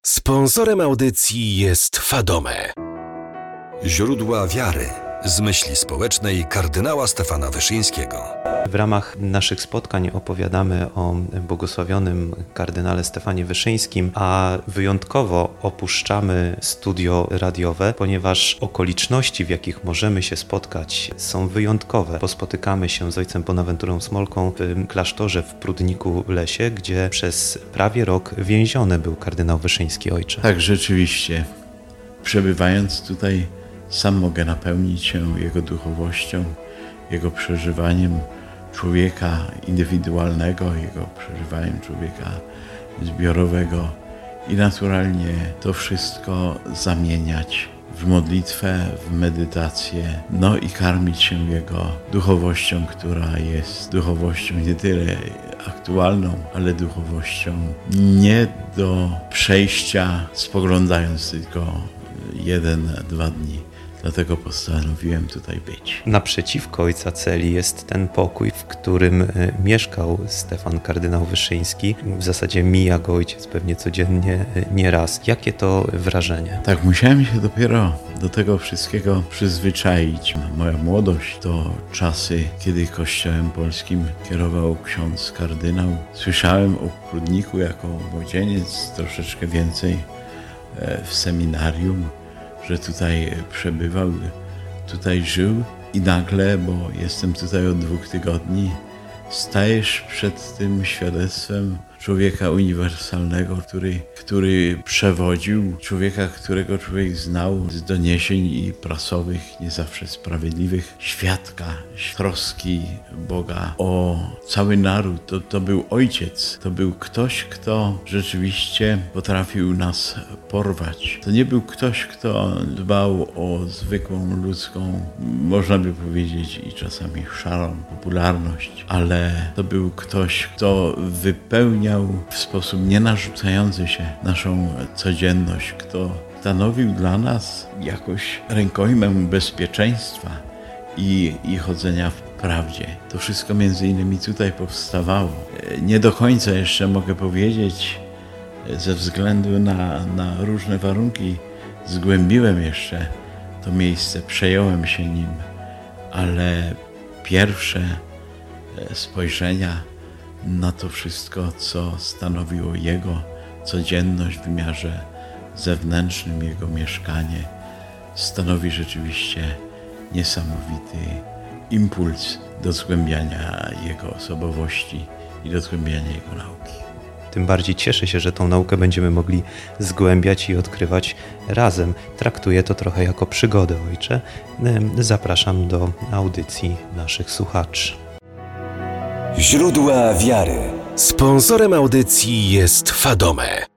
Sponsorem audycji jest Fadome. Źródła wiary z myśli społecznej kardynała Stefana Wyszyńskiego. W ramach naszych spotkań opowiadamy o błogosławionym kardynale Stefanie Wyszyńskim, a wyjątkowo opuszczamy studio radiowe, ponieważ okoliczności, w jakich możemy się spotkać, są wyjątkowe. Bo spotykamy się z ojcem Bonaventurą Smolką w klasztorze w Prudniku-Lesie, gdzie przez prawie rok więziony był kardynał Wyszyński. Ojcze. Tak, rzeczywiście. Przebywając tutaj, sam mogę napełnić się jego duchowością, jego przeżywaniem człowieka indywidualnego, jego przeżywaniem człowieka zbiorowego i naturalnie to wszystko zamieniać w modlitwę, w medytację, no i karmić się jego duchowością, która jest duchowością nie tyle aktualną, ale duchowością nie do przejścia spoglądając tylko 1-2 dni. Dlatego postanowiłem tutaj być. Naprzeciwko ojca celi jest ten pokój, w którym mieszkał Stefan kardynał Wyszyński. W zasadzie mija go ojciec pewnie codziennie nieraz. Jakie to wrażenie? Tak, musiałem się dopiero do tego wszystkiego przyzwyczaić. Moja młodość to czasy, kiedy Kościołem Polskim kierował ksiądz kardynał. Słyszałem o Prudniku jako młodzieniec, troszeczkę więcej w seminarium, że tutaj przebywał, tutaj żył i nagle, bo jestem tutaj od 2 tygodni, stajesz przed tym świadectwem człowieka uniwersalnego, który przewodził, człowieka, którego człowiek znał z doniesień i prasowych, nie zawsze sprawiedliwych, świadka troski Boga o cały naród. To był ojciec, to był ktoś, kto rzeczywiście potrafił nas porwać. To nie był ktoś, kto dbał o zwykłą ludzką, można by powiedzieć i czasami szarą popularność, ale to był ktoś, kto wypełniał w sposób nienarzucający się naszą codzienność, kto stanowił dla nas jakoś rękojmę bezpieczeństwa i chodzenia w prawdzie. To wszystko między innymi tutaj powstawało. Nie do końca jeszcze mogę powiedzieć, ze względu na różne warunki zgłębiłem jeszcze to miejsce, przejąłem się nim, ale pierwsze spojrzenia na to wszystko, co stanowiło jego codzienność w wymiarze zewnętrznym, jego mieszkanie, stanowi rzeczywiście niesamowity impuls do zgłębiania jego osobowości i do zgłębiania jego nauki. Tym bardziej cieszę się, że tą naukę będziemy mogli zgłębiać i odkrywać razem. Traktuję to trochę jako przygodę, ojcze. Zapraszam do audycji naszych słuchaczy. Źródła wiary. Sponsorem audycji jest Fadome.